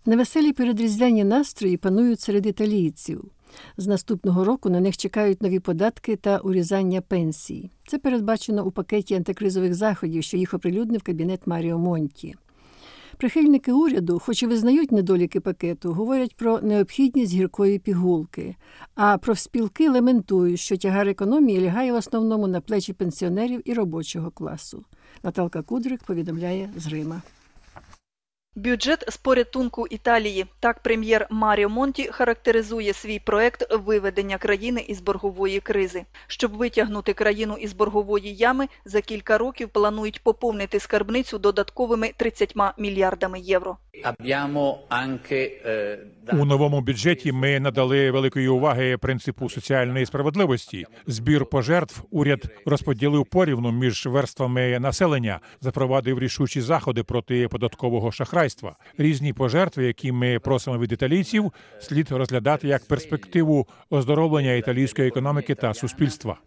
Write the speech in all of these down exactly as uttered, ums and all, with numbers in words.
Невеселі передріздвяні настрої панують серед італійців. З наступного року на них чекають нові податки та урізання пенсій. Це передбачено у пакеті антикризових заходів, що їх оприлюднив кабінет Маріо Монті. Прихильники уряду, хоч і визнають недоліки пакету, говорять про необхідність гіркої пігулки, а профспілки лементують, що тягар економії лягає в основному на плечі пенсіонерів і робочого класу. Наталка Кудрик повідомляє з Рима. Бюджет з порятунку Італії. Так прем'єр Маріо Монті характеризує свій проект виведення країни із боргової кризи. Щоб витягнути країну із боргової ями, за кілька років планують поповнити скарбницю додатковими тридцятьма мільярдами євро. У новому бюджеті ми надали великої уваги принципу соціальної справедливості. Збір пожертв уряд розподілив порівну між верствами населення, запровадив рішучі заходи проти податкового шахрайства. Різні пожертви, які ми просимо від італійців, слід розглядати як перспективу оздоровлення італійської економіки та суспільства.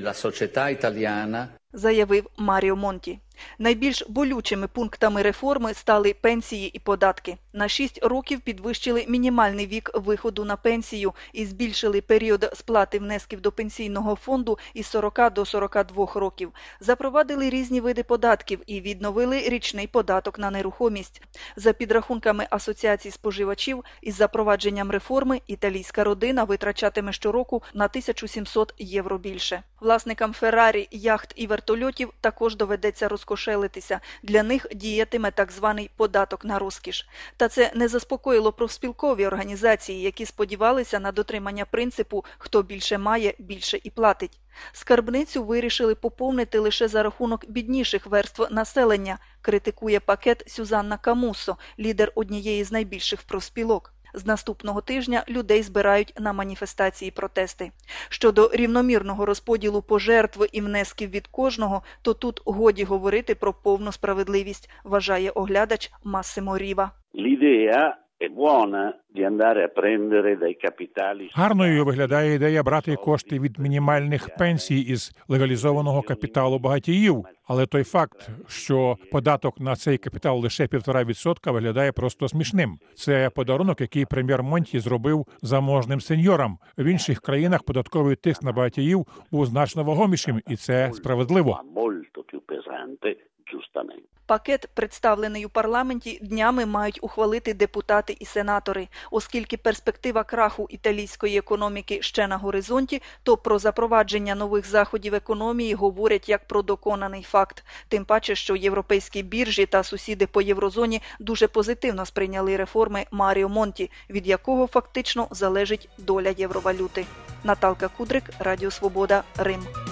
Заявив Маріо Монті. Найбільш болючими пунктами реформи стали пенсії і податки. На шість років підвищили мінімальний вік виходу на пенсію і збільшили період сплати внесків до пенсійного фонду із сорока до сорока двох років. Запровадили різні види податків і відновили річний податок на нерухомість. За підрахунками Асоціації споживачів, із запровадженням реформи італійська родина витрачатиме щороку на тисячу сімсот євро більше. Власникам Феррарі, яхт і вертольотів також доведеться розкошелитися. Для них діятиме так званий податок на розкіш. Та це не заспокоїло профспілкові організації, які сподівалися на дотримання принципу «хто більше має, більше і платить». Скарбницю вирішили поповнити лише за рахунок бідніших верств населення, критикує пакет Сюзанна Камуссо, лідер однієї з найбільших профспілок. З наступного тижня людей збирають на маніфестації протести. Щодо рівномірного розподілу пожертв і внесків від кожного, то тут годі говорити про повну справедливість, вважає оглядач Массимо Ріва. Гарною виглядає ідея брати кошти від мінімальних пенсій із легалізованого капіталу багатіїв. Але той факт, що податок на цей капітал лише півтора відсотка, виглядає просто смішним. Це подарунок, який прем'єр Монті зробив заможним сеньорам. В інших країнах податковий тиск на багатіїв був значно вагомішим, і це справедливо. Пакет, представлений у парламенті, днями мають ухвалити депутати і сенатори. Оскільки перспектива краху італійської економіки ще на горизонті, то про запровадження нових заходів економії говорять як про доконаний факт. Тим паче, що європейські біржі та сусіди по єврозоні дуже позитивно сприйняли реформи Маріо Монті, від якого фактично залежить доля євровалюти. Наталка Кудрик, Радіо Свобода, Рим.